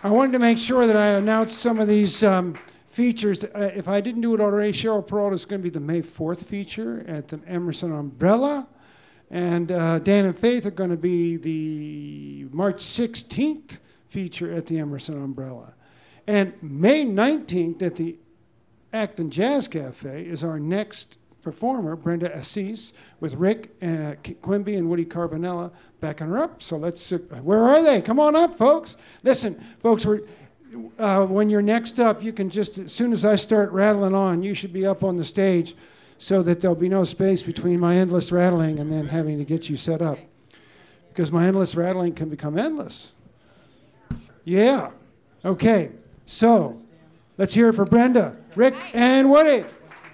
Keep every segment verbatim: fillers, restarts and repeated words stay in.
I wanted to make sure that I announced some of these um, features. Uh, if I didn't do it already, Cheryl Peralta is going to be the May fourth feature at the Emerson Umbrella. And uh, Dan and Faith are going to be the March sixteenth feature at the Emerson Umbrella. And May nineteenth at the Acton Jazz Cafe is our next performer, Brenda Assis, with Rick uh, Quimby and Woody Carbonella backing her up. So let's, uh, where are they? Come on up, folks. Listen, folks, we're, uh, when you're next up, you can just, as soon as I start rattling on, you should be up on the stage so that there'll be no space between my endless rattling and then having to get you set up. Because my endless rattling can become endless. Yeah. Okay. So let's hear it for Brenda, Rick, and Woody.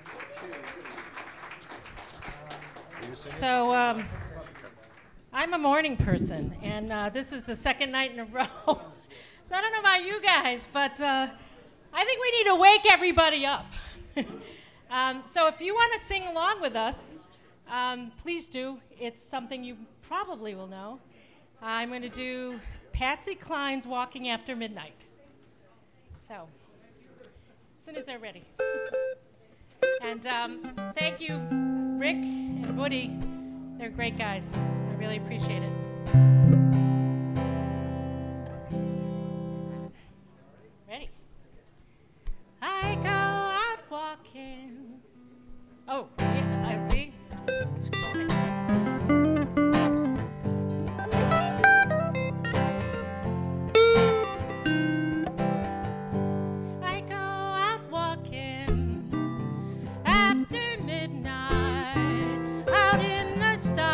So um, I'm a morning person, and uh, this is the second night in a row. So I don't know about you guys, but uh, I think we need to wake everybody up. um, so if you want to sing along with us, um, please do. It's something you probably will know. I'm going to do Patsy Cline's Walking After Midnight. So as soon as they're ready. And um, thank you, Rick and Woody. They're great guys. I really appreciate it. Ready? I go out walking. Oh, yeah, I see. I go out walking after midnight, out in the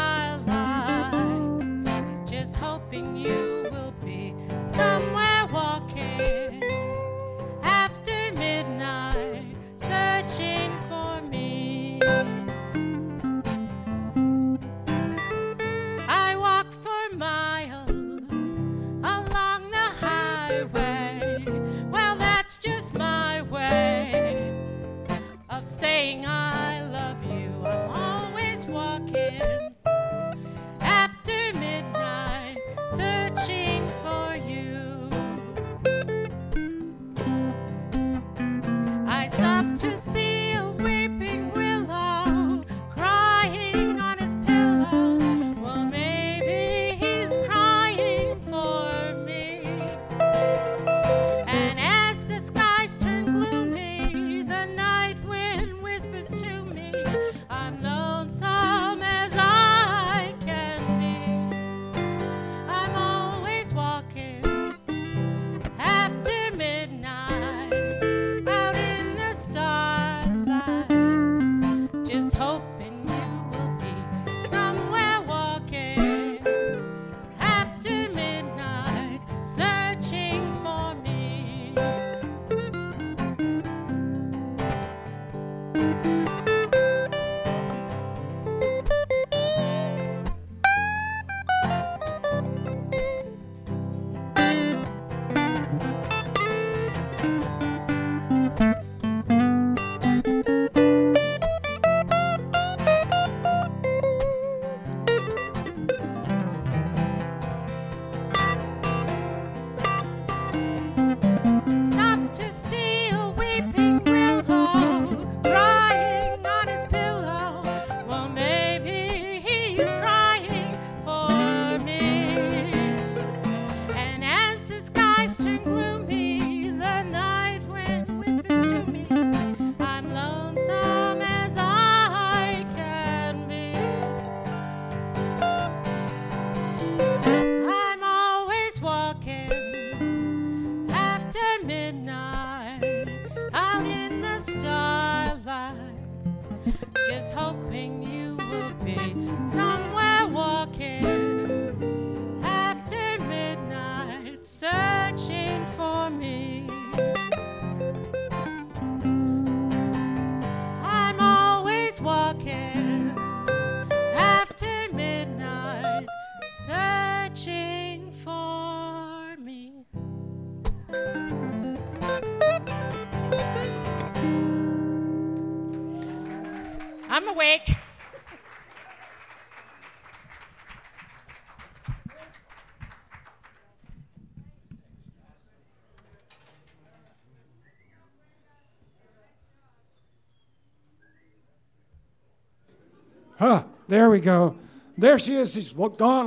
starlight, just hoping you will be somewhere walking after midnight, searching for me. I walk for miles along the highway. Well, that's just my way of saying I love you. I'm always walking after midnight, searching for you. I stopped to see a weeping willow crying on his pillow. Well, maybe he's crying for me. And as the skies turn gloomy, the night wind whispers to me, I'm lonesome as I can be. I'm always walking after midnight, out in the starlight, just hoping you will be somewhere walking after midnight, searching for me. Stop to see a weeping willow crying on his pillow. Well, maybe he's crying for me. And as the skies turn gloomy, the night wind whispers to me, I'm lonesome as I can be. I'm always walking after midnight, out in the starlight, just hoping you will be somewhere walking after midnight, searching for me. I'm always walking after midnight, searching for me. I'm awake. Huh, there we go. There she is. She's gone.